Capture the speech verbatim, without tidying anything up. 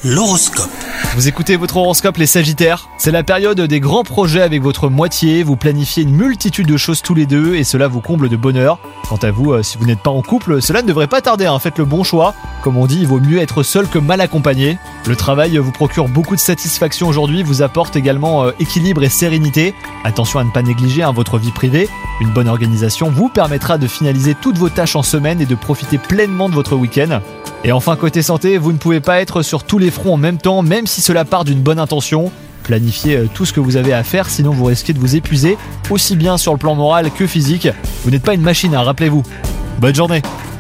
L'horoscope. Vous écoutez votre horoscope les Sagittaires. C'est la période des grands projets avec votre moitié. Vous planifiez une multitude de choses tous les deux et cela vous comble de bonheur. Quant à vous, si vous n'êtes pas en couple, cela ne devrait pas tarder, hein. Faites le bon choix. Comme on dit, il vaut mieux être seul que mal accompagné. Le travail vous procure beaucoup de satisfaction aujourd'hui, vous apporte également euh, équilibre et sérénité. Attention à ne pas négliger hein, votre vie privée. Une bonne organisation vous permettra de finaliser toutes vos tâches en semaine et de profiter pleinement de votre week-end. Et enfin, côté santé, vous ne pouvez pas être sur tous les fronts en même temps, même si cela part d'une bonne intention. Planifiez tout ce que vous avez à faire, sinon vous risquez de vous épuiser, aussi bien sur le plan moral que physique. Vous n'êtes pas une machine, hein, rappelez-vous. Bonne journée.